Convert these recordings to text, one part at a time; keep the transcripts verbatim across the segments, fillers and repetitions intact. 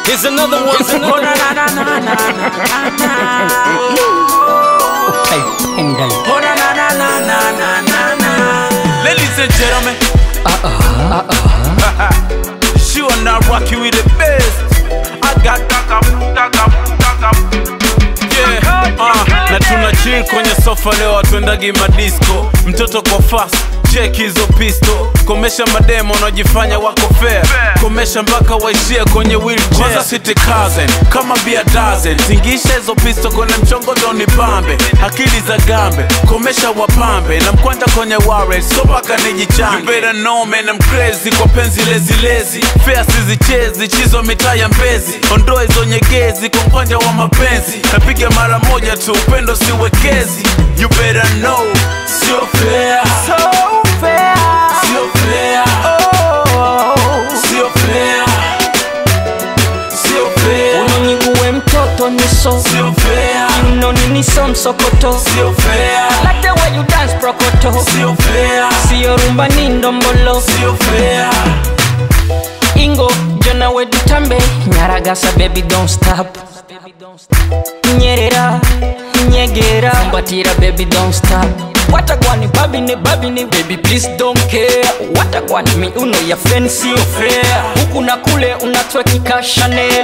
Here's another one. Here's another one. Na na na na na na. Hey, Pendal. Oh na na na na na na na. Ladies and gentlemen, Uh uh, uh uh. she will not rock you with the best. I got taka taka taka. Yeah, uh, na tuna chill kwenye sofa leo atuendagi madisco. Mtoto kwa fast, check hizo pisto. Komesha mademo unajifanya wako fair. Komesha mpaka waishia kwenye wheelchair. Kwanza city cousin, kama bia dozen. Tingisha hizo pisto kwenye mchongo ndo nipambe. Akili za gambe, komesha wapambe. Na mkwanja kwenye warrant, so baka nijichange. You better know man I'm crazy, kwa penzi lezi lezi. Fair sizichezi, chizo mitaa ya Mbezi. Ondoa hizo nyegezi, kwa mkwanja wa mapenzi. Napiga mara moja tu, upendo siwekezi. You better know, sio fair. So fair, Sio fair, oh, sio fair, sio fair, unoniguwe mtoto niso, sio fair, unoni niso msokoto, sio fair, like the way you dance prokoto, sio fair, siyo rumba ni ndombolo, sio fair. Ingo, jona we dutambe, nyaragasa baby don't stop, nyerera, nyegera, mbatira baby don't stop. What a guani babine babine baby please don't care. What a guani mi uno ya fancy fair. Huku na kule unatwekika Chanel.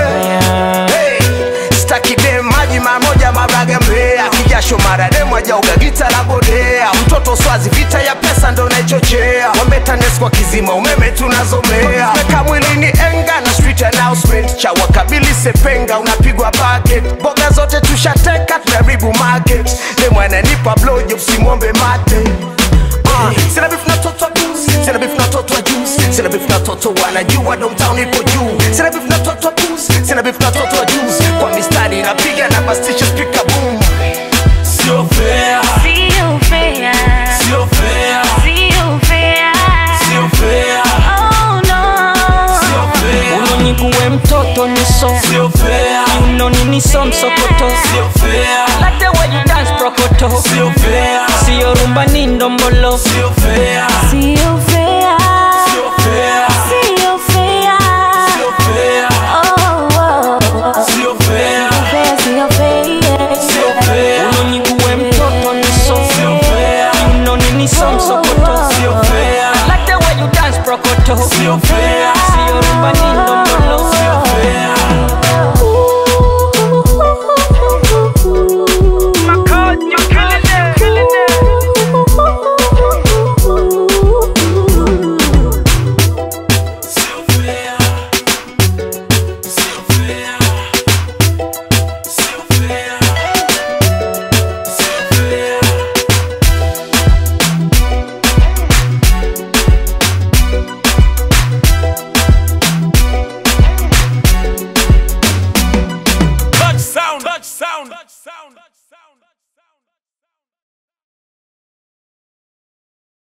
Staki dem maji mamoja mabraga mbea. Kijasho mara demu ajauga gita la bodea. Mtoto swazi vita ya pesa ndo naichochea. Wambetanes kwa kizima umeme tunazomea. Meka mwilini enga na street announcement. Chawa kabili sepenga unapigwa bucket. Boga zote tushateka tunaribu market. Demu ananipa blowjob simwombe mate. Uh, sina beef na toto booze, sina beef na toto juice, sina beef na toto wanajua downtown ipo juu. Sina beef na toto booze, sina beef na toto juice. Kwa mistari napiga na bastisha speaker boom. Sio fair, Sio fair, sio fair, sio fair, sio fair, oh no. sio fair, Unoniguwe mtoto niso, sio fair, unoni niso msokoto, sio fair, like the way you dance prokoto, sio fair, siyo rumba ni ndombolo, sio fair, Sio fair, sio fair, sio fair, sio fair, oh, oh, oh. sio fair, Fair, sio fair, sio fair, unoniguwe mtoto niso, sio fair, unoni niso msokoto, sio fair, like the way you dance prokoto, sio fair, siyo rumba ni ndombolo, sio fair. Touch sound, touch sound, touch sound.